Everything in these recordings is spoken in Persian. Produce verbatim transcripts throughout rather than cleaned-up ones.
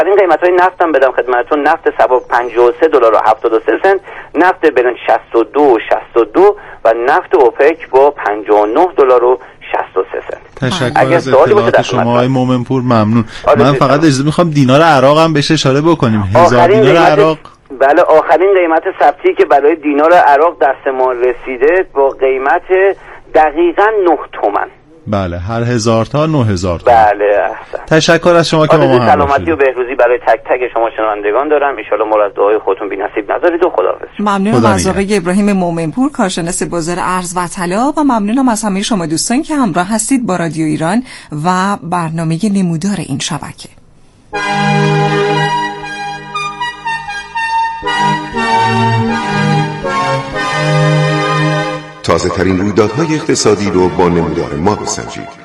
این قیمت‌های نفت هم بدم خدمتتون. نفت سبک پنجاه و سه دلار و هفتاد و سه سنت، نفت برنت شصت و دو و شصت و دو و نفت اوپک با پنجاه و نه دلار و شصت و سه سنت. تشکر از اطلاعات شما آقای مومنپور، ممنون. من فقط اجازه میخوام دینار عراق هم بهش اشاره بکنیم. هزار دینار عراق، بله آخرین قیمت ثبتی که برای دینار عراق دست ما رسیده با قیمت دقیقاً نه تومن. بله، هر هزار تا نه هزار تومن. بله احسن. تشکر از شما که با ما همراه سلامتی شدید. و بهروزی برای تک تک شما شنوندگان دارم. ان شاءالله مورد دعای خودتون بی‌نصیب نذارید و خداحافظ. ممنونم از آقای ابراهیم مومنپور، کارشناس بازار ارز و طلا، و ممنونم از همه شما دوستان که همراه هستید با رادیو ایران و برنامه نمودار این شبکه. تازه ترین رویدادهای اقتصادی رو با نمودار ما بسنجید.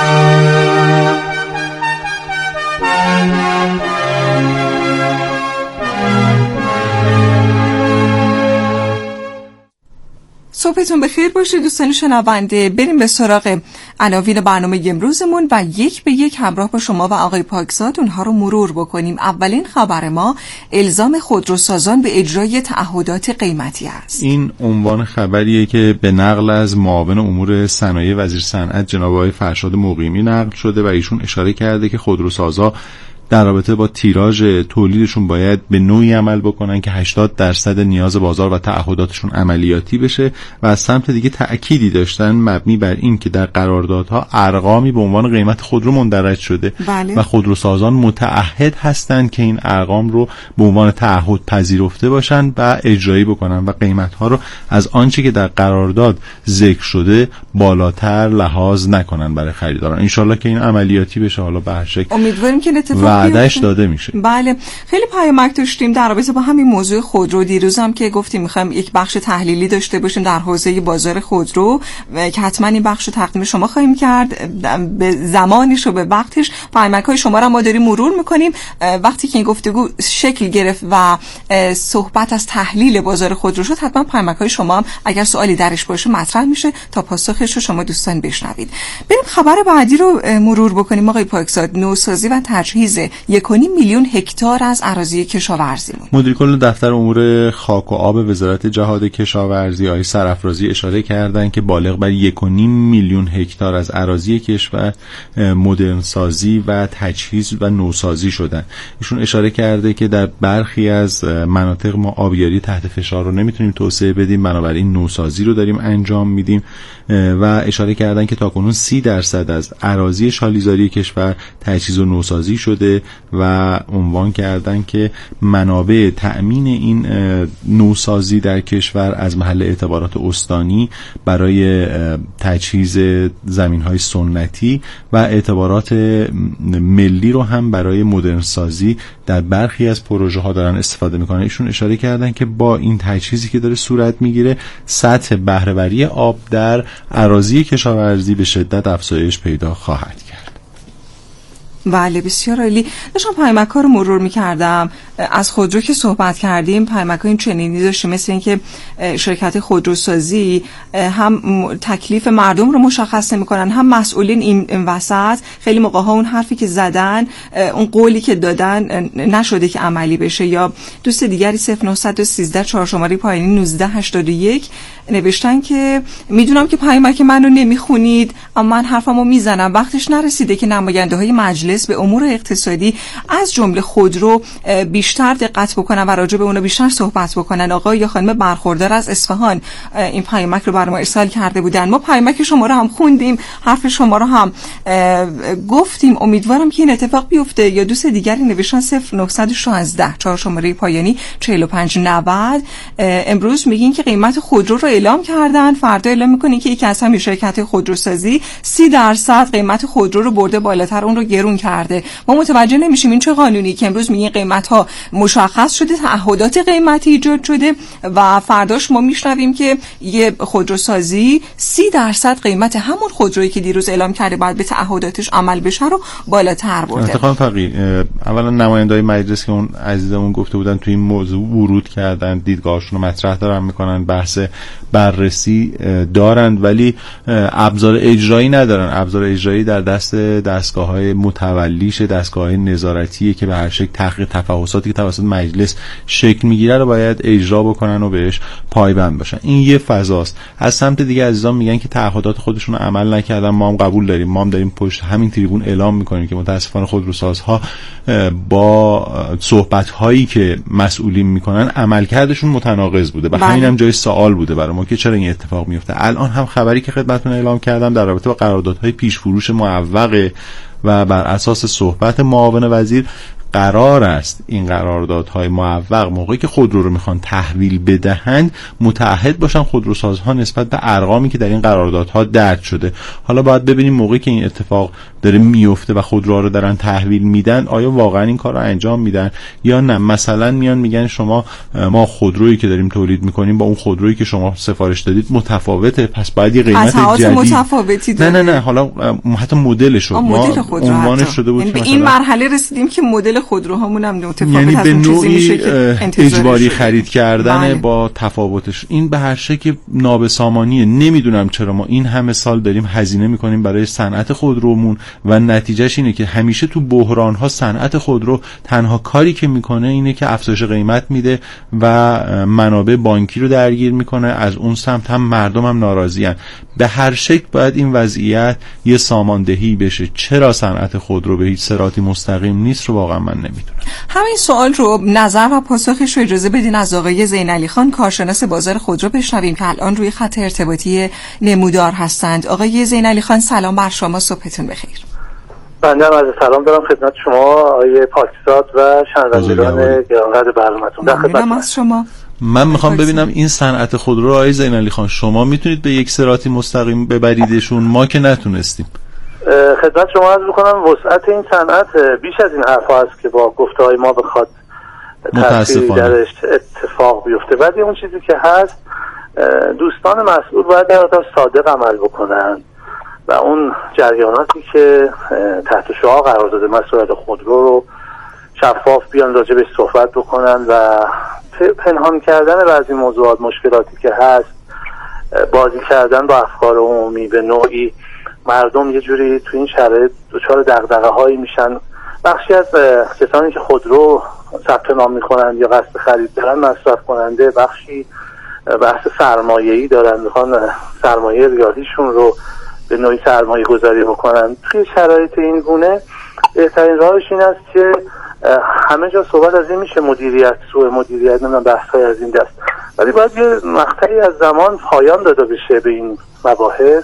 صبحتون بخیر باشه دوستان شنونده. بریم به سراغ عناوین برنامه امروزمون و یک به یک همراه با شما و آقای پاکزاد اونها رو مرور بکنیم. اولین خبر ما الزام خودروسازان به اجرای تعهدات قیمتی است. این عنوان خبریه که به نقل از معاون امور صنایع وزیر صنعت جناب آقای فرشاد مقیمی نقل شده و ایشون اشاره کرده که خودروسازا در رابطه با تیراژ تولیدشون باید به نوعی عمل بکنن که هشتاد درصد نیاز بازار و تعهداتشون عملیاتی بشه و از سمت دیگه تأکیدی داشتن مبنی بر این که در قراردادها ارقامی به عنوان قیمت خودرو مندرج شده. بله. و خودروسازان متعهد هستند که این ارقام رو به عنوان تعهد پذیرفته باشن و اجرایی بکنن و قیمت‌ها رو از آنچه که در قرارداد ذکر شده بالاتر لحاظ نکنن برای خریداران. ان شاءالله که این عملیاتی بشه. حالا به هر شکل امیدواریم که اتفاق وعدهش داده میشه. بله، خیلی پیامک داشتیم در رابطه با همین موضوع خودرو. دیروز هم که گفتیم میخوایم یک بخش تحلیلی داشته باشیم در حوزه بازار خودرو که حتما این بخش رو تقدیم شما خواهیم کرد به زمانش و به وقتش. پیامک های شما رو ما داریم مرور میکنیم. وقتی که این گفتگو شکل گرفت و صحبت از تحلیل بازار خودرو شد، حتما پیامک های شما هم اگر سوالی درش باشه مطرح میشه تا پاسخش رو شما دوستان بشنوید. بریم خبر بعدی رو مرور بکنیم. آقای پاکزاد، نوسازی و تجهیز یک و نیم میلیون هکتار از اراضی کشاورزی. مدیر کل دفتر امور خاک و آب وزارت جهاد کشاورزی آقای سرافرازی اشاره کردند که بالغ بر یک و نیم میلیون هکتار از اراضی کشور مدرن سازی و تجهیز و نوسازی شدن. ایشون اشاره کرده که در برخی از مناطق ما آبیاری تحت فشار رو نمیتونیم توسعه بدیم، بنابراین نوسازی رو داریم انجام میدیم و اشاره کردن که تاکنون سی درصد از اراضی شالیزاری کشور تجهیز و نوسازی شده و عنوان کردن که منابع تأمین این نوسازی در کشور از محل اعتبارات استانی برای تجهیز زمین‌های سنتی و اعتبارات ملی رو هم برای مدرن سازی در برخی از پروژه ها دارن استفاده میکنن. ایشون اشاره کردن که با این تجهیزی که داره صورت میگیره سطح بهره‌وری آب در اراضی کشاورزی به شدت افزایش پیدا خواهد کرد. بله بسیار عالی. داشتم پیامک ها رو مرور می‌کردم. از خودرو که صحبت کردیم پیامک ها این چنینی داشتیم، مثل اینکه شرکت خودروسازی هم تکلیف مردم رو مشخص نمی‌کنن، هم مسئولین این وسط خیلی موقع ها اون حرفی که زدن، اون قولی که دادن نشده که عملی بشه. یا دوست دیگری صفر نه یک سه چهار شماره پایینی نوزده هشتاد و یک نوشتن که میدونم که پیامک منو نمیخونید اما من حرفمو میزنم، وقتش نرسیده که نماینده‌های مجلس به امور اقتصادی از جمله خودرو بیشتر دقت بکنن و راجع به اونها بیشتر صحبت بکنن. آقای یا خانم برخوردار از اصفهان این پیامک رو برام ارسال کرده بودن. ما پیامک شما رو هم خوندیم، حرف شما رو هم گفتیم. امیدوارم که این اتفاق بیفته. یا دوست دیگری نوشتن صفر نه یک شش چهار شماره پایانی چهل و پنج نود امروز میگین که قیمت خودرو رو اعلام کردن، فردا اعلام میکنین که یکی از همین شرکت خودروسازی سی درصد قیمت خودرو رو برده بالاتر، اون رو گرون کرده. ما متوجه نمیشیم این چه قانونی که امروز میگین قیمت ها مشخص شده تعهدات قیمتی ایجاد شده و فرداش ما میشنویم که یه خودروسازی سی درصد قیمت همون خودرویی که دیروز اعلام کرده باید به تعهداتش عمل بشه رو بالاتر برده. خانم فقیه، اولا نماینده‌های مجلس که اون عزیزمون گفته بودن توی این موضوع ورود کردن، دیدگاهشون رو مطرح دارن میکنن، بحث بررسی دارند ولی ابزار اجرایی ندارن. ابزار اجرایی در دست دستگاه‌های متولیش، دستگاه‌های نظارتیه که به هر شکل تحقیق تفحصاتی که توسط مجلس شکل میگیره رو باید اجرا بکنن و بهش پایبند باشن. این یه فضاست. از سمت دیگه عزیزان میگن که تعهدات خودشون رو عمل نکردن، ما هم قبول داریم، ما هم داریم پشت همین تریبون اعلام میکنیم که متاسفانه خودروسازها با صحبت‌هایی که مسئولین میکنن عملکردشون متناقض بوده. به همین هم جای سوال بوده برای ما که چرا این اتفاق میفته. الان هم خبری که خدمتتون اعلام کردم در رابطه با قراردادهای پیش فروش معوقه و بر اساس صحبت معاون وزیر قرار است این قراردادهای معوق موقعی که خودرو رو میخوان تحویل بدهند متعهد باشن خودروسازها نسبت به ارقامی که در این قراردادها درج شده. حالا باید ببینیم موقعی که این اتفاق داره میفته و خودروها رو دارن تحویل میدن آیا واقعا این کار رو انجام میدن یا نه. مثلا میان میگن شما ما خودرویی که داریم تولید میکنیم با اون خودرویی که شما سفارش دادید متفاوته، پس باید یه قیمت جدید متفاوتی نه نه نه حالا حتی مدلش رو ما عنوانش شده بود به این مرحله رسیدیم که مدل خودروهامون هم متفاوت یعنی از به اون چیزی میشه که اجباری خرید کردن بله. با تفاوتش این به هر شکل نابسامانیه. نمیدونم چرا ما این همه سال داریم هزینه میکنیم برای صنعت خودرومون و نتیجهش اینه که همیشه تو بحران‌ها صنعت خودرو تنها کاری که میکنه اینه که افزایش قیمت میده و منابع بانکی رو درگیر میکنه. از اون سمت هم مردم هم ناراضی‌ان. به هر شکل باید این وضعیت یه ساماندهی بشه. چرا صنعت خودرو به هیچ صراطی مستقیم نیست رو واقعا من نمیدونم. همین سوال رو نظر و پاسخش رو اجازه بدین از آقای زینعلی خان کارشناس بازار خودرو بشنویم که الان روی خط ارتباطی نمودار هستند. آقای زینعلی خان سلام بر شما، صبحتون بخیر. بنده هم از سلام دارم خدمت شما آقای پاکزاد و شنوندگان گرامی برنامه‌تون. در خدمتم از شما. من میخوام ببینم این صنعت خودرو آقای زینعلی خان شما میتونید به یک صراطی مستقیم ببریدشون، ما که نتونستیم. خدمت شما عرض بکنم وسعت این صنعت بیش از این حرفا است که با گفته‌های ما بخواد تأثیری درش اتفاق بیفته. ولی اون چیزی که هست دوستان مسئول باید در واقع صادق عمل بکنن و اون جریاناتی که تحت شعاع قرار داده مسئولیت خودرو رو شفاف بیان راجع بهش صحبت بکنن و پنهان کردن بعضی موضوعات مشکلاتی که هست، بازی کردن با افکار عمومی به نوعی مردم یه جوری تو این شرایط دچار دغدغه هایی میشن. بخشی از کسانی که خودرو ثبت نام میکنن یا قصد خرید دارن مصرف کننده، بخشی بحث سرمایه‌ای دارن میخوان سرمایه ریالیشون رو به نوعی سرمایه گذاری بکنن. توی شرایط این گونه بهترین راهش این است که همه جا صحبت از این میشه مدیریت، سوء مدیریت، نمیدونم بحث‌های از این دست، ولی باید یه مقطعی از زمان پایان داده بشه به این مباحث.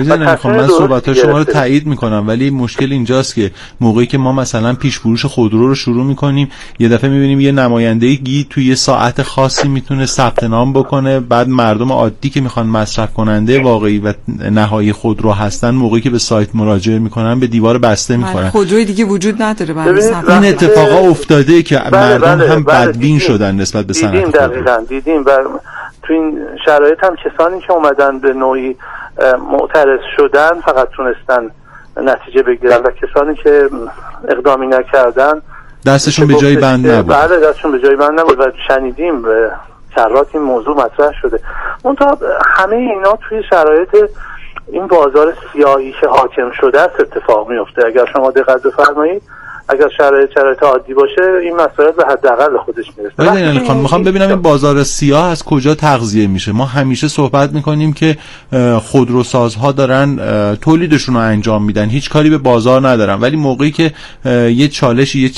من صحبت شما رو تایید میکنم ولی مشکل اینجاست که موقعی که ما مثلا پیش فروش خودرو رو شروع میکنیم یه دفعه میبینیم یه نمایندگی توی یه ساعت خاصی میتونه ثبت نام بکنه، بعد مردم عادی که میخوان مصرف کننده واقعی و نهایی خودرو هستن موقعی که به سایت مراجعه میکنن به دیوار بسته میخورن. خودروی دیگه وجود نداره برای ثبت. این اتفاقا افتاده که بله مردم بله هم بله بدبین شدن نسبت به صنعت خودرو. دقیقاً دیدیم و تو این شرایط هم کسانی که اومدن به نوعی معترض شدن فقط تونستن نتیجه بگیرن و کسانی که اقدامی نکردن دستشون به جای بند نبود. بله دستشون به جای بند نبود و شنیدیم کرات این موضوع مطرح شده. منتها همه اینا توی شرایط این بازار سیاهی که حاکم شده است اتفاق میفته. اگر شما دقت بفرمایید اگر شرایط شرایط عادی باشه این مسائل به حداقل خودش میرسه. ولی خب میخوام ببینم این بازار سیاه از کجا تغذیه میشه. ما همیشه صحبت میکنیم که خودروسازها دارن تولیدشون رو انجام میدن، هیچ کاری به بازار ندارن، ولی موقعی که یه چالشی یه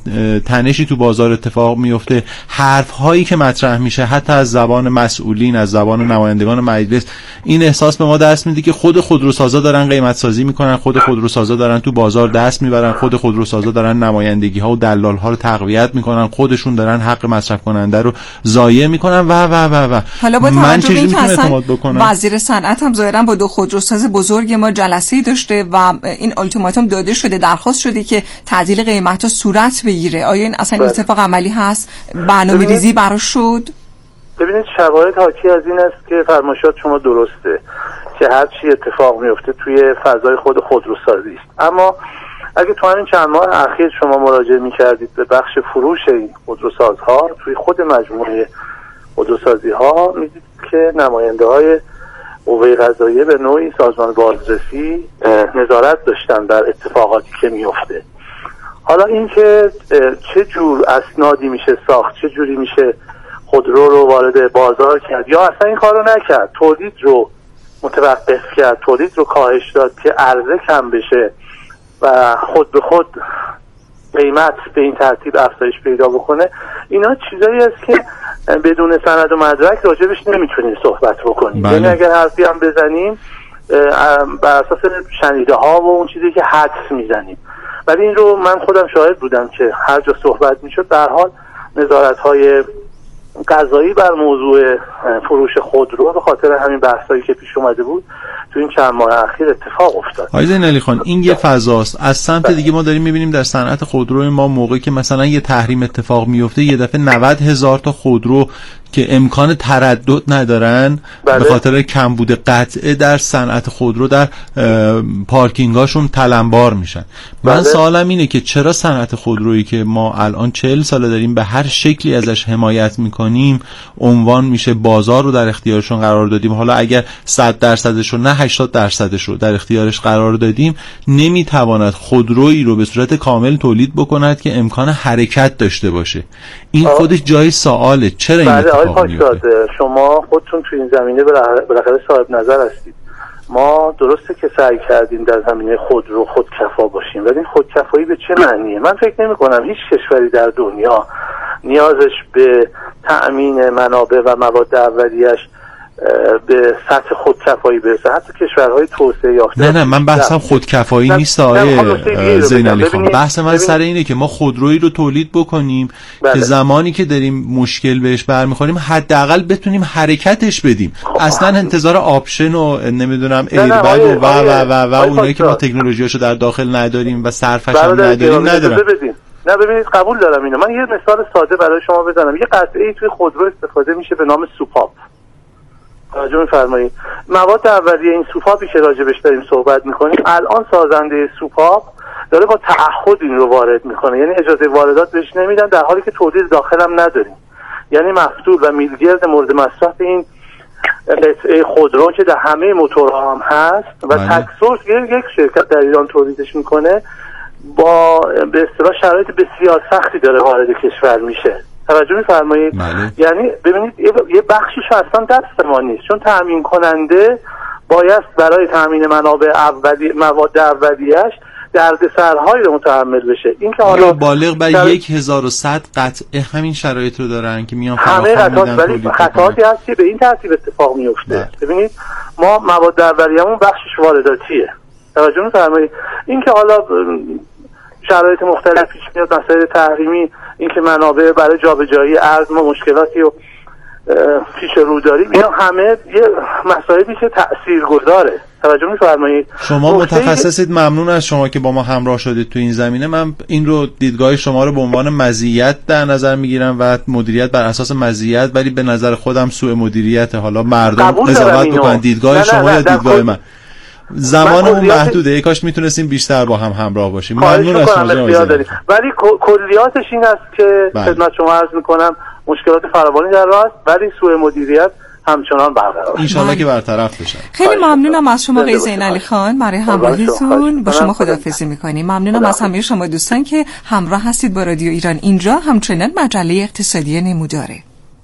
تنشی تو بازار اتفاق میفته حرف هایی که مطرح میشه حتی از زبان مسئولین، از زبان نمایندگان مجلس، این احساس به ما دست میده که خود خودروسازا دارن قیمت سازی میکنن، خود خودروسازا دارن تو بازار دست میبرن، خود خودروسازا کارشناسا دارن نمایندگی ها و دلال ها رو تقویت میکنن، خودشون دارن حق مصرف کننده رو ضایع میکنن و و و و حالا با من چجوری میتونم اعتماد بکنم؟ وزیر صنعت هم ظاهرا با دو خودروساز بزرگ ما جلسه‌ای داشته و این التیماتوم داده شده، درخواست شده که تعدیل قیمت‌ها صورت بگیره. آیا این اصلا این اتفاق عملی هست؟ برنامه‌ریزی براش شد؟ ببینید شواهد حاکی از این است که فرمایشات شما درسته که هر چی اتفاق میفته توی فضای خود خودروسازی است، اما اگه تو همین چند ماه اخیر شما مراجعه می‌کردید به بخش فروش این خودروسازها توی خود مجموعه خودروسازی‌ها، می‌دید که نماینده‌های قوه قضاییه به نوعی سازمان بازرسی نظارت داشتن بر اتفاقاتی که میفته. حالا اینکه چه جور اسنادی میشه ساخت، چه جوری میشه خودرو رو وارد بازار کرد یا اصلا این کارو نکرد، تولید رو متوقف کرد، تولید رو کاهش داد که عرضه کم بشه و خود به خود قیمت به این ترتیب افزایش پیدا بکنه، اینا چیزایی است که بدون سند و مدرک راجبش نمیتونیم صحبت بکنیم. یعنی اگر حرفی هم بزنیم بر اساس شنیده ها و اون چیزی که حدس میزنیم، ولی این رو من خودم شاهد بودم که هر جا صحبت میشد به هر حال نظارت های قضایی بر موضوع فروش خودرو به خاطر همین بحثایی که پیش اومده بود تو این چند ماه اخیر اتفاق افتاد. آقای زینعلی خان، این یه فضاست. از سمت دیگه ما داریم میبینیم در صنعت خودرو ما موقعی که مثلا یه تحریم اتفاق میفته یه دفعه نود هزار تا خودرو که امکان تردد ندارن بله. به خاطر کمبود قطعه در صنعت خودرو در پارکینگاشون تلمبار میشن. من بله. سوالم اینه که چرا صنعت خودرویی که ما الان چهل ساله داریم به هر شکلی ازش حمایت میکنیم، عنوان میشه بازار رو در اختیارشون قرار دادیم، حالا اگر صد درصدش رو نه هشتاد درصدش رو در اختیارش قرار دادیم، نمیتواند خودرویی رو به صورت کامل تولید بکند که امکان حرکت داشته باشه؟ این آه. خودش جای سواله. چرا این بله. آقای پاکزاده، شما خودتون تو این زمینه بالاخره صاحب نظر هستید. ما درسته که سعی کردیم در زمینه خودرو خودکفا باشیم، ولی این خودکفایی به چه معنیه؟ من فکر نمی کنم هیچ کشوری در دنیا نیازش به تأمین منابع و مواد اولیه‌اش به سطح خودکفایی برسه. حتی کشورهای توسعه یافته. نه نه من بحثم خودکفایی نیست آقای زینعلی خان. بحث من سر اینه که ما خودرویی رو تولید بکنیم بله. که زمانی که داریم مشکل بهش برمیخوریم حداقل بتونیم حرکتش بدیم. خب. اصلا انتظار آپشن و نمیدونم ایربگ و و و و, و اونایی که ما تکنولوژیاشو در داخل نداریم و صرفش هم نداریم نداریم. نه ببینید قبول دارم اینو. من یه مثال ساده برای شما بزنم. یه قطعه‌ای توی خودرو استفاده میشه به نام سوپاپ. توجه می‌فرمایید. مواد اولیه این سوپاپی که راجبش داریم صحبت می‌کنیم، الان سازنده سوپاپ داره با تعهد این رو وارد می‌کنه، یعنی اجازه واردات بهش نمیدن، در حالی که تولید داخل هم نداریم. یعنی مفتول و میلگرد مورد مصرف این قطعه خودرو که در همه موتورها هم هست و تکسورس یک شرکت در ایران تولیدش می‌کنه، با به اصطلاح شرایط بسیار سختی داره وارد کشور میشه. توجه می‌فرمایید؟ یعنی ببینید یه بخشیش اصلا دست ما نیست، چون تامین کننده باید برای تامین منابع اولیه مواد اولیه‌اش دردسرهایی رو متحمل بشه. این که حالا بالغ بر در... هزار و صد قطعه همین شرایط رو دارن که میان همه قطعات، ولی خطاتی هست که به این ترتیب اتفاق میفته. ببینید ما مواد اولیه‌مون بخشش وارداتیه. توجه می‌فرمایید؟ این که حالا شرایط مختلف پیش میاد، مسائل تحریمی، اینکه منابع برای جابجایی ارز ما مشکلاتی و پیش رو داریم، اینا همه یه مسائلی که تاثیرگذاره. توجه می‌فرمایید؟ شما متخصصید، ممنون از شما که با ما همراه شدید تو این زمینه. من این رو دیدگاه شما رو به عنوان مزیت در نظر میگیرم و مدیریت بر اساس مزیت، ولی به نظر خودم سوء مدیریت. حالا مردم قضاوت بکنن دیدگاه نه شما نه نه یا دیدگاه من. زمانمون محدوده، ای کاش میتونستیم بیشتر با هم همراه باشیم. ممنون از شما. ولی کلیاتش این است که خدمت شما عرض میکنم مشکلات فراوانی در راه است، ولی سوء مدیریت همچنان برقرار است. ان شاءالله که برطرف بشه. خیلی ممنونم از شما آقای زینعلی خان برای همراهیتون. با شما خداحافظی میکنیم. ممنونم از همه شما دوستان که همراه هستید با رادیو ایران. اینجا همچنان مجله اقتصادی نموداره.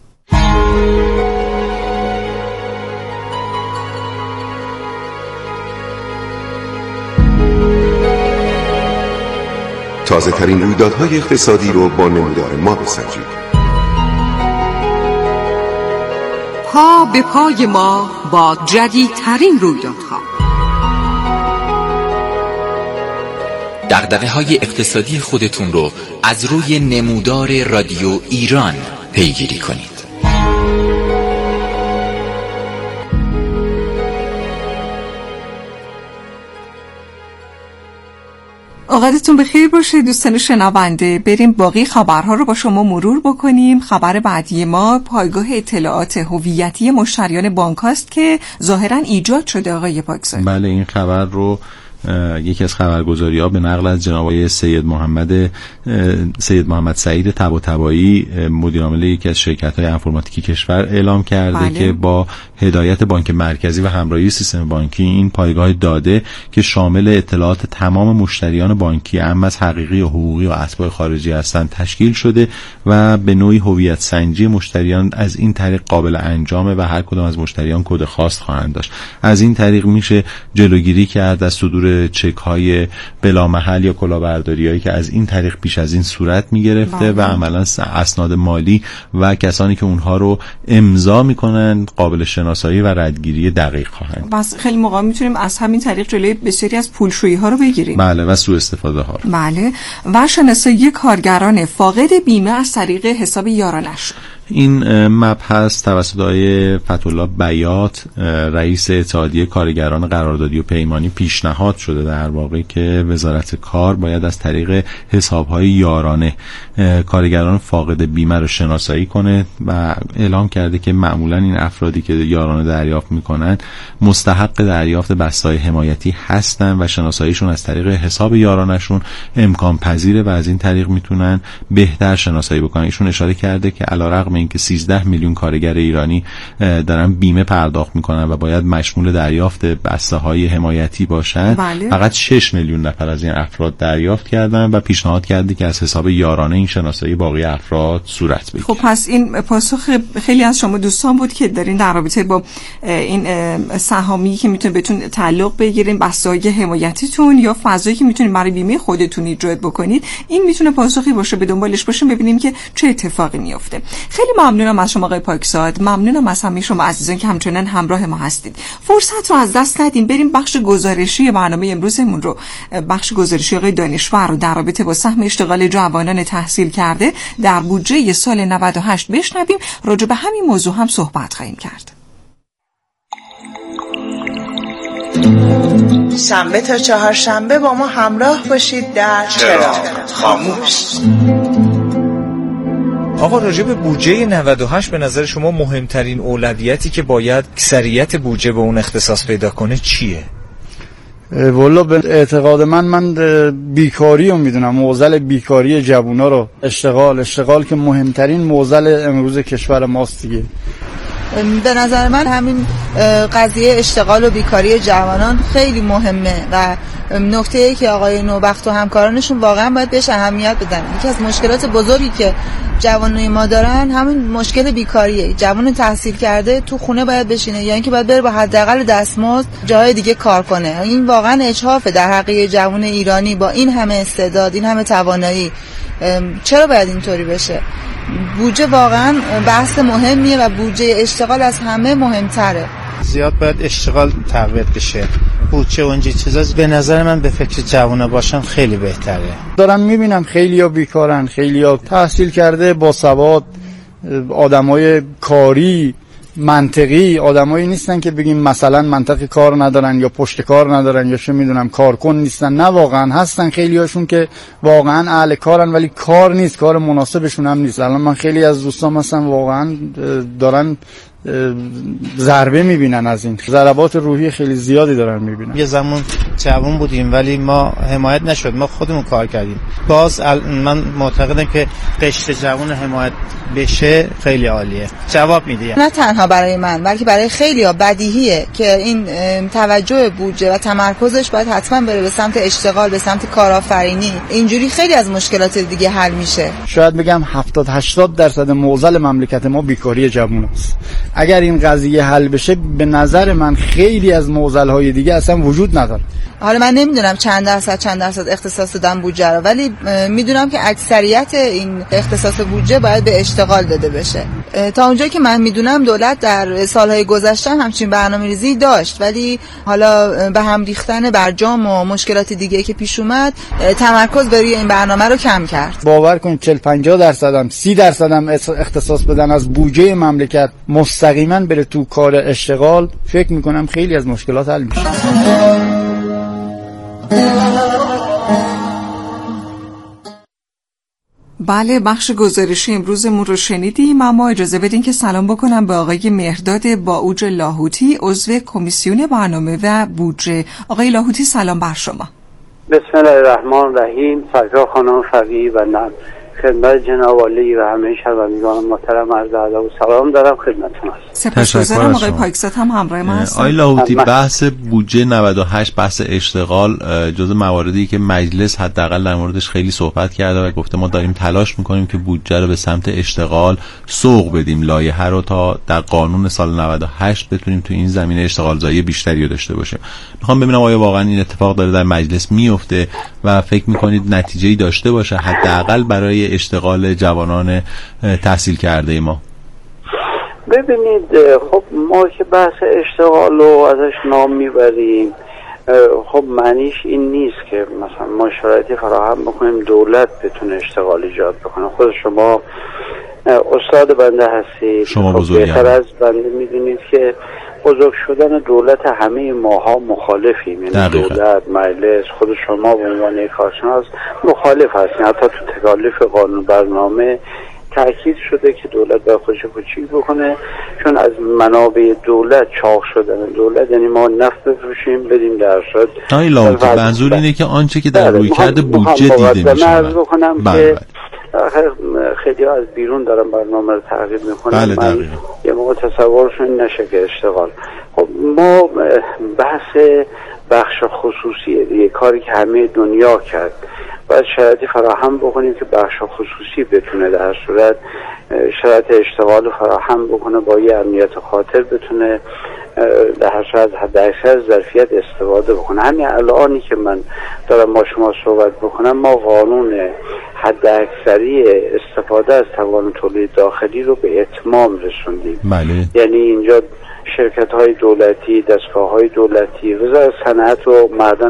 تازه ترین رویدادهای اقتصادی رو با نمودار ما بسنجید. پا به پای ما با جدیدترین رویدادها. دغدغه‌های اقتصادی خودتون رو از روی نمودار رادیو ایران پیگیری کنید. اوقاتتون بخیر باشه دوستان شنونده. بریم باقی خبرها رو با شما مرور بکنیم. خبر بعدی ما پایگاه اطلاعات هویتی مشتریان بانک هاست که ظاهرا ایجاد شده. آقای پاکزاد، بله، این خبر رو یکی از خبرگزاری‌ها به نقل از جناب آقای سید محمد سید محمد سعید طباطبایی مدیر عامل یکی از شرکت‌های انفرماتیکی کشور اعلام کرده بله. که با هدایت بانک مرکزی و همراهی سیستم بانکی این پایگاه داده که شامل اطلاعات تمام مشتریان بانکی اما از حقیقی و حقوقی و اتباع خارجی هستند تشکیل شده و به نوعی هویت سنجی مشتریان از این طریق قابل انجامه و هر کدام از مشتریان کد خاص خواهند داشت. از این طریق میشه جلوگیری کرد از صدور چک های بلا محل یا کلاهبرداری هایی که از این طریق پیش از این صورت می گرفته و عملا اسناد مالی و کسانی که اونها رو امضا میکنن قابل شناسایی و ردگیری دقیق خواهند. بس خیلی موقع میتونیم از همین طریق جلوی بسیاری از پولشویی ها رو بگیریم. بله، و سوء استفاده ها رو. بله، و شناسایی کارگران فاقد بیمه از طریق حساب یارانش. این مبحث توسط آقای فتح‌الله بیات رئیس اتحادیه کارگران قراردادی و پیمانی پیشنهاد شده در واقع که وزارت کار باید از طریق حساب‌های یارانه کارگران فاقد بیمه رو شناسایی کنه و اعلام کرده که معمولا این افرادی که یارانه دریافت میکنن مستحق دریافت بسته‌های حمایتی هستن و شناساییشون از طریق حساب یارانه‌شون امکان پذیره و از این طریق میتونن بهتر شناسایی بکنن. ایشون اشاره کرده که علیرغم اینکه سیزده میلیون کارگر ایرانی دارن بیمه پرداخت میکنن و باید مشمول دریافت بسته‌های حمایتی باشن، بله. فقط شش میلیون نفر از این افراد دریافت کردن و پیشنهاد کرده که از حساب یارانه این شناسایی باقی افراد صورت بگیره. خب پس این پاسخ خیلی از شما دوستان بود که دارین در رابطه با این سهامی که میتونه بهتون تعلق بگیرین، بسته‌های حمایتیتون یا فضایی که میتونین برای بیمه خودتون ایجاد بکنید، این میتونه پاسخی باشه. به دنبالش باشیم ببینیم که چه اتفاقی میفته. خیلی ممنونم از شما آقای پاکزاد، ممنونم از همه شما عزیزان که همچنان همراه ما هستید. فرصت رو از دست ندین، بریم بخش گزارشی برنامه امروزمون رو، بخش گزارشی آقای دانشور رو در رابطه با سهم اشتغال جوانان تحصیل کرده در بودجه سال نود و هشت بشنویم. راجع به همین موضوع هم صحبت خواهیم کرد. شنبه تا چهارشنبه با ما همراه باشید در چرا خاموش. آقا راجع به بودجه نود و هشت به نظر شما مهمترین اولویتی که باید اکثریت بودجه به اون اختصاص پیدا کنه چیه؟ والا به اعتقاد من من بیکاری رو میدونم، معضل بیکاری جوونا رو، اشتغال اشتغال که مهمترین معضل امروز کشور ماست دیگه. به نظر من همین قضیه اشتغال و بیکاری جوانان خیلی مهمه و نکته‌ای که آقای نوبخت و همکارانشون واقعا باید بهش اهمیت بدن. یکی از مشکلات بزرگی که جوانای ما دارن همین مشکل بیکاریه. جوان تحصیل کرده تو خونه باید بشینه یا اینکه باید بره با حداقل دستمزد جای دیگه کار کنه. این واقعا اجحافه در حق جوان ایرانی با این همه استعداد، این همه توانایی. چرا باید اینطوری بشه؟ بودجه واقعا بحث مهمیه و بودجه اشتغال از همه مهمتره. زیاد باید اشتغال تقویت بشه. بودجه و اینجا چیزا به نظر من به فکر جوانا باشن خیلی بهتره. دارم میبینم خیلیا بیکارن، خیلیا تحصیل کرده با سواد، آدمای کاری منطقی، آدمایی نیستن که بگیم مثلا منطقی کار ندارن یا پشت کار ندارن یا چه میدونم کارکن نیستن. نه، واقعا هستن خیلیاشون که واقعا اهل کارن ولی کار نیست، کار مناسبشون هم نیست. الان من خیلی از دوستان مثلا واقعا دارن ضربه میبینن، از این ضربات روحی خیلی زیادی دارن میبینن. یه زمان جوان بودیم ولی ما حمایت نشد، ما خودمون کار کردیم. باز من معتقدم که قشر جوان حمایت بشه خیلی عالیه. جواب میدیم نه تنها برای من بلکه برای خیلی‌ها بدیهیه که این توجه بودجه و تمرکزش باید حتما بره به سمت اشتغال، به سمت کارآفرینی. اینجوری خیلی از مشکلات دیگه حل میشه. شاید بگم هفتاد هشتاد درصد معضل مملکت ما بیکاری جواناست. اگر این قضیه حل بشه به نظر من خیلی از معضل‌های دیگه اصلا وجود نداره. حالا من نمیدونم چند درصد چند درصد اختصاص دادن بودجه رو، ولی میدونم که اکثریت این اختصاص بودجه باید به اشتغال داده بشه. تا اونجایی که من میدونم دولت در سالهای گذشته همچین برنامه‌ریزی داشت، ولی حالا به هم ریختن برجام و مشکلات دیگه که پیش اومد تمرکز بر این برنامه رو کم کرد. باور کنید چهل پنجاه درصد هم سی درصد هم اختصاص بدن از بودجه مملکت مستقیما بره تو کار اشتغال، فکر میکنم خیلی از مشکلات حل میشه. بله، بخش گزارش امروزمون رو شنیدیم، اما اجازه بدین که سلام بکنم به آقای مهرداد باوج لاهوتی، عضو کمیسیون برنامه و بودجه. آقای لاهوتی سلام بر شما. بسم الله الرحمن الرحیم. سرکار خانم فقیه و نم خدمت جناب عالی و همه شنوندگان محترم عرض ادب و سلام دارم خدمتتون هستم. سپاسگزارم. آقای پاکزاد هم همراه ما هستن. آقای لاهوتی، بحث بودجه نود و هشت، بحث اشتغال جزو مواردی که مجلس حداقل در موردش خیلی صحبت کرده و گفته ما داریم تلاش میکنیم که بودجه رو به سمت اشتغال سوق بدیم، لایحه رو تا در قانون سال نود و هشت بتونیم تو این زمینه اشتغال زایی بیشتری رو داشته باشیم. میخوام ببینم آیا واقعا این اتفاق داره در مجلس میفته و فکر میکنید نتیجه‌ای داشته باشه حداقل برای اشتغال جوانان تحصیل کرده ما؟ ببینید، خب ما که بحث اشتغال رو ازش نام میبریم، خب معنیش این نیست که مثلا ما شرایطی فراهم بکنیم دولت بتونه اشتغال ایجاد بکنه. خود شما استاد بنده هستید، شما خب بزرگی بهتر از بنده میدونید که بزرگ شدن دولت همه ماها مخالفیم، یعنی دولت، مجلس، خود شما به عنوان کارشناس مخالف هستین. حتی تو تکالیف قانون برنامه تأکید شده که دولت باید خودش کوچیک بکنه، چون از منابع دولت چاق شدن دولت یعنی ما نفت بفروشیم بدیم در شد. آقای لاهوتی، منظور اینه که آنچه که در روی کرده بودجه دیده میشه. من عرض بکنم که خیلی ها از بیرون دارن برنامه رو تعقیب میکنن. بله، من یه موقع تصورشون نشه که اشتغال. خب ما بحث بخش خصوصیه دیگه، کاری که همه دنیا کرد، باید شرایطی فراهم بکنیم که بخش خصوصی بتونه در صورت شرایط اشتغال فراهم بکنه، با یه امنیت خاطر بتونه در هر صورت حد اکثر ظرفیت استفاده بکنه. همین الانی که من دارم با شما صحبت بکنم، ما قانون حد اکثری استفاده از توان تولید داخلی رو به اتمام رسوندیم. بله. یعنی اینجا شرکت های دولتی، دستگاه های دولتی، وزارت صنعت و معدن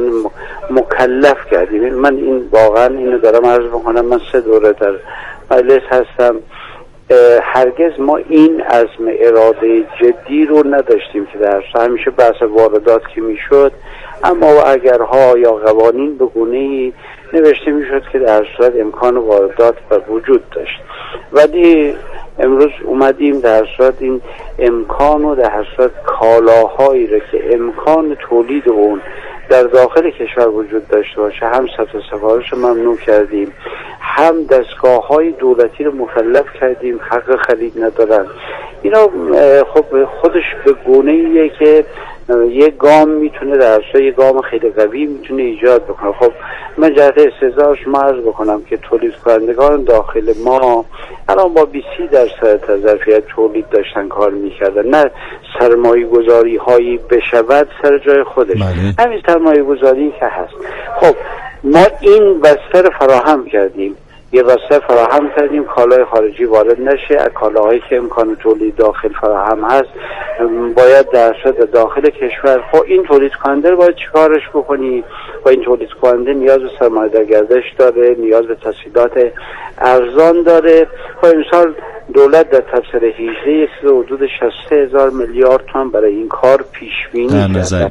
مکلف کردیم. من این واقعا اینو دارم عرض بکنم، من سه دوره در مجلس هستم، هرگز ما این عزم اراده جدی رو نداشتیم که در همیشه بحث واردات که میشد، اما اگرها یا قوانین به گونه‌ای نوشته میشد که در صورت امکان واردات به وجود داشت، ولی امروز اومدیم در صورت این امکان و در صورت کالاهایی رو که امکان تولید اون در داخل کشور وجود داشته باشه، هم سطح سفارش رو ممنوع کردیم، هم دستگاه های دولتی رو مکلف کردیم حق خرید ندارن. اینا خب خودش به گونه‌ایه که یه گام میتونه در اصلا یه گام خیلی قوی میتونه ایجاد بکنه. خب من جهت استهزاء شما عرض بکنم که تولید کنندگان داخل ما الان با بیست درصد ظرفیت تولید داشتن کار میکردن، نه سرمایه گذاری هایی بشود سر جای خودش. بله. همین سرمایه گذاری که هست. خب ما این بستر فراهم کردیم، یه بستر فراهم کردیم کالای خارجی وارد نشه، از کالاهایی که امکان تولید داخل فراهم هست باید در صورت داخل کشور. خب این تولید کننده رو باید چیکارش بکنی؟ و این تولید کننده نیاز به سرمایه گردش داره، نیاز به تسهیلات ارزان داره. خب امسال دولت در تبصره هجده یک حدود شصت هزار میلیارد تومان برای این کار پیش بینی کرده.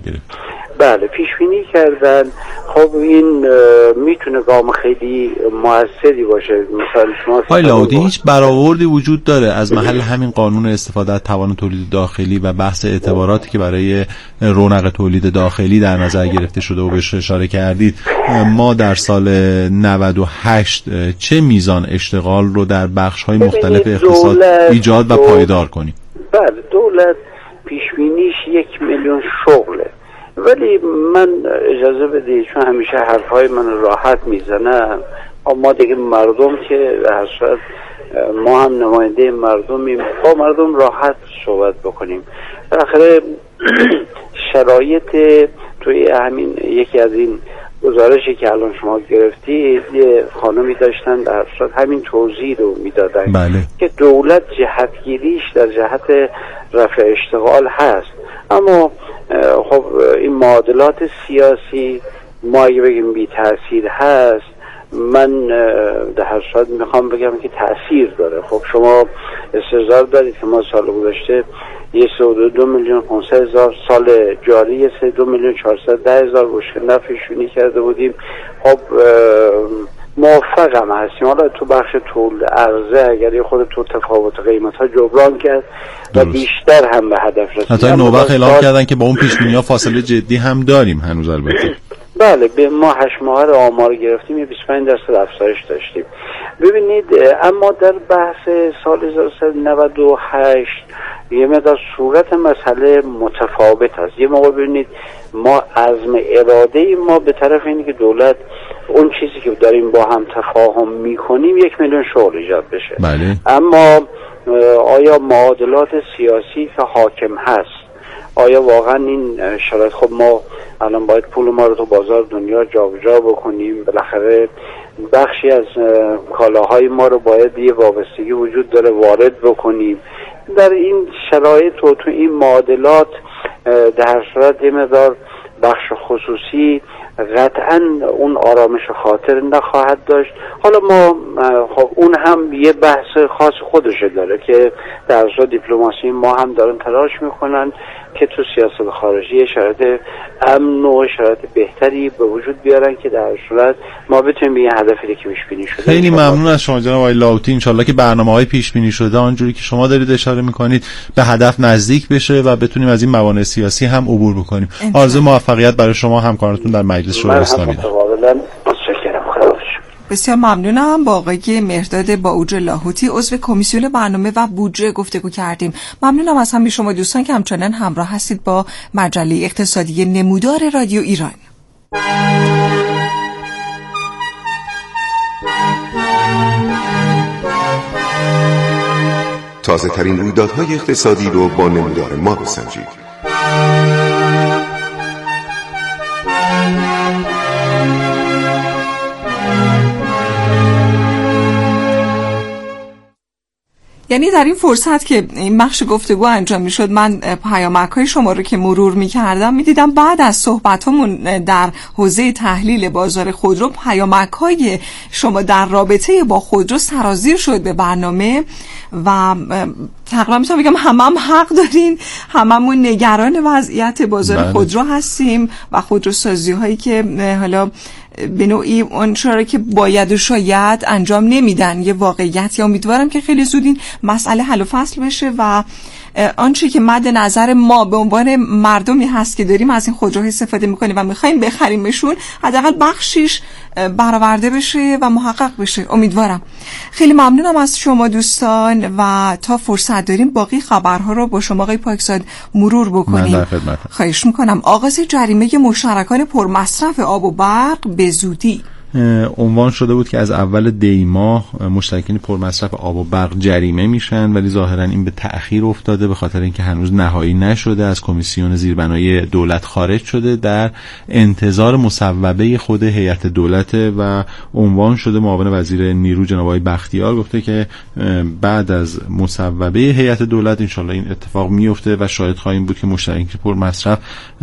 بله پیش بینی کردن. خب این میتونه گام خیلی موثری باشه. مثلا شما آقای لاهوتی، هیچ برآوردی وجود داره از محل همین قانون استفاده از توان تولید داخلی و بحث اعتباراتی که برای رونق تولید داخلی در نظر گرفته شده و بهش اشاره کردید، ما در سال نود و هشت چه میزان اشتغال رو در بخش‌های مختلف اقتصاد ایجاد و پایدار کنیم؟ بله دولت پیش بینیش یک میلیون شغله، ولی من اجازه بدید چون همیشه حرفای من راحت میزنم، اما دیگه مردم که حسرت ما هم نماینده مردمیم، با مردم راحت صحبت بکنیم. بالاخره شرایط توی همین یکی از این گزارشی که الان شما گرفتید یه خانمی داشتن در صورت همین توضیح رو میدادن بله. که دولت جهتگیریش در جهت رفع اشتغال هست، اما خب این معادلات سیاسی ما اگه بگیم بی تأثیر هست، من در هر صورت میخوام بگم که تأثیر داره. خب شما استحضار دارید که ما سال گذشته یه سی و دو میلیون پانصد هزار، سال جاری یه سی و دو میلیون چهارصد ده هزار بشکه نفعشونی کرده بودیم. خب موفق هم هستیم. حالا تو بخش طول عرضه اگر یه خود تو تفاوت قیمت ها جبران کرد و بیشتر هم به هدف رسید. حتی نوبخ اعلام کردن که با اون پیش بینی ها فاصله جدی هم داریم هنوز. البته بله، به ما هشت ماه رو آمار گرفتیم یه بیست و پنج درصد افزایش داشتیم. ببینید اما در بحث سال هزار و سیصد و نود و هشت یه مقدار صورت مسئله متفاوت هست. یه موقع ببینید ما عزم اراده ما به طرف اینه که دولت اون چیزی که داریم با هم تفاهم میکنیم یک میلیون شغل ایجاد بشه. بله. اما آیا معادلات سیاسی که حاکم هست، آیا واقعا این شرایط، خب ما الان باید پول ما رو تو بازار دنیا جابجا بکنیم، بالاخره بخشی از کالاهای ما رو باید یه وابستگی وجود داره وارد بکنیم. در این شرایط و تو این معادلات در صورت یه مقدار بخش خصوصی قطعا اون آرامش خاطر نخواهد داشت. حالا ما خب اون هم یه بحث خاص خودشه داره که در صورت دیپلماسی ما هم دارن تلاش میکنن که تو سیاست خارجی شرایط امن و شرایط بهتری به وجود بیارن که در صورت ما بتونیم به این هدفی که پیش بینی شده. خیلی ممنون از شما جناب آقای لاوتی. ان شاءالله که برنامه‌های پیش بینی شده آنجوری که شما دارید اشاره میکنید به هدف نزدیک بشه و بتونیم از این موانع سیاسی هم عبور بکنیم. آرزوی موفقیت برای شما همکارانتون در مجلس شورای اسلامی دارم. بسیار ممنونم. با آقای مهرداد باوج لاهوتی عضو کمیسیون برنامه و بودجه گفتگو کردیم. ممنونم از همه شما دوستان که همچنان همراه هستید با مجله اقتصادی نمودار رادیو ایران. تازه ترین رویدادهای اقتصادی رو با نمودار ما بسنجید. یعنی در این فرصت که این بخش گفتگو انجام میشد، من پیامک‌های شما رو که مرور می‌کردم می‌دیدم بعد از صحبتامون در حوزه تحلیل بازار خودرو پیامک‌های شما در رابطه با خودرو سرازیر شد به برنامه و تقریبا میتونم بگم همه هم حق دارین، هممون نگران وضعیت بازار بله. خودرو هستیم و خودروسازی هایی که حالا به نوعی اون چرا که باید و شاید انجام نمیدن یه واقعیت. یا امیدوارم که خیلی زود این مسئله حل و فصل بشه و آنچه که مد نظر ما به عنوان مردمی هست که داریم از این خودروها استفاده میکنیم و میخوایم بخریمشون حداقل بخشیش برآورده بشه و محقق بشه. امیدوارم. خیلی ممنونم از شما دوستان و تا فرصت داریم باقی خبرها رو با شما آقای پاکزاد مرور بکنیم. خواهش میکنم. آغاز جریمه مشترکان پرمصرف آب و برق به زودی. عنوان شده بود که از اول دی ماه مشترکین پرمصرف آب و برق جریمه میشن، ولی ظاهرا این به تأخیر افتاده به خاطر اینکه هنوز نهایی نشده، از کمیسیون زیربنای دولت خارج شده، در انتظار مصوبه خود هیئت دولت و عنوان شده معاون وزیر نیرو جناب آقای بختیار گفته که بعد از مصوبه هیئت دولت انشالله این اتفاق میفته و شاهد خواهیم بود که مشترکین پرمصرف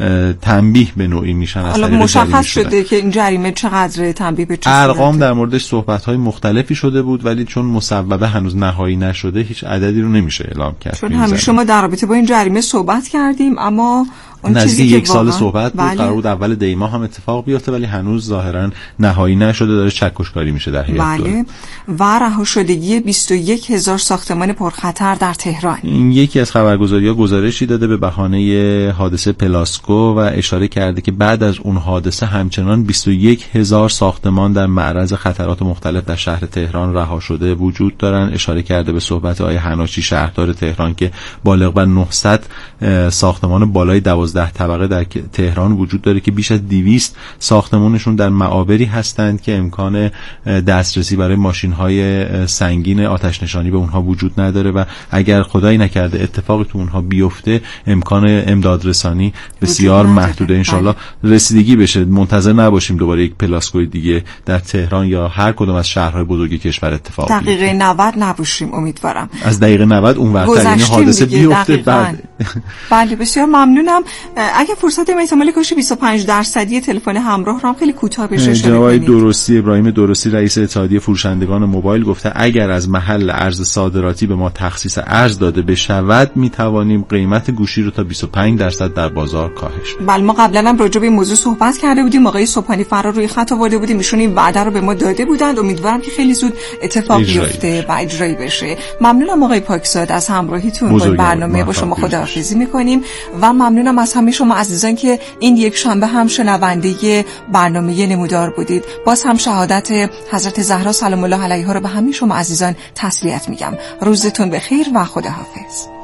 تنبیه به نوعی میشن. حالا مشخص شده که این جریمه چقدر تنبیه ارقام در موردش صحبت‌های مختلفی شده بود، ولی چون مصوبه هنوز نهایی نشده هیچ عددی رو نمیشه اعلام کرد. چون همیشه ما در رابطه با این جریمه صحبت کردیم، اما اون چیزی یک که سال صحبت بود بله. قرار بود اول دی ماه هم اتفاق بیفته، ولی هنوز ظاهرا نهایی نشده، داره چکشکاری میشه در هیئت بله. دولت. و رها شدگی بیست و یک هزار ساختمان پرخطر در تهران. این یکی از خبرگزاری‌ها گزارشی داده به بهانه حادثه پلاسکو و اشاره کرده که بعد از اون حادثه همچنان بیست و یک هزار ساختمان در معرض خطرات مختلف در شهر تهران رها شده وجود دارن. اشاره کرده به صحبت آقای حناشی شهردار تهران که بالغ بر نهصد ساختمان بالای دوازده دوازده طبقه در تهران وجود داره که بیش از دویست ساختمانشون در معابری هستند که امکان دسترسی برای ماشین‌های سنگین آتش نشانی به اونها وجود نداره و اگر خدایی نکرده اتفاقی تو اونها بیفته امکان امداد رسانی بسیار محدوده. انشالله رسیدگی بشه، منتظر نباشیم دوباره یک پلاسکوی دیگه در تهران یا هر کدوم از شهرهای بزرگ کشور اتفاق بیفته. دقیقه نود نباشیم امیدوارم. از دقیقه نود اون ورتر یعنی حادثه بیفته بعد. بله بسیار ممنونم. اگه فرصت احتمال کاش بیست و پنج درصدی تلفن همراه رو هم خیلی کوتاه بشه اشاره کنید. جناب درستی ابراهیم درستی رئیس اتحادیه فروشندگان موبایل گفته اگر از محل ارز صادراتی به ما تخصیص ارز داده بشود می توانیم قیمت گوشی رو تا بیست و پنج درصد در بازار کاهش بدیم. بله ما قبلا هم راجع به این موضوع صحبت کرده بودیم، آقای صبحانی فرار روی خط آورده بودیم، ایشون این وعده رو به ما داده بودند. امیدوارم که خیلی زود اتفاق بیفته و اجرایی بشه. ممنونم آقای پاکزاد از همراهیتون با برنامه با شما خداحافظی می‌کنیم و ممنونم از همه شما عزیزان که این یک شنبه هم شنونده برنامه نمودار بودید. باز هم شهادت حضرت زهرا سلام الله علیها رو به همه شما عزیزان تسلیت میگم. روزتون بخیر و خداحافظ.